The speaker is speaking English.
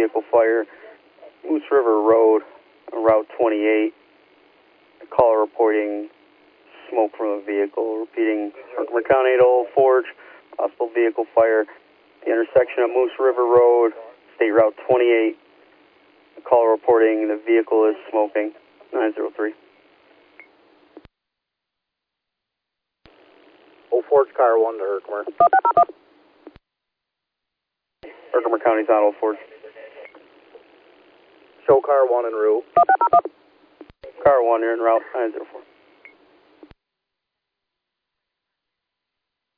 vehicle fire, Moose River Road, Route 28. Caller reporting smoke from a vehicle. Repeating, Herkimer County to Old Forge, possible vehicle fire. The intersection of Moose River Road, State Route 28. Caller reporting the vehicle is smoking. 903. Old Forge, car 1 to Herkimer. Herkimer County's on Old Forge. Show car 1 en route. Car 1, you're en route. 904.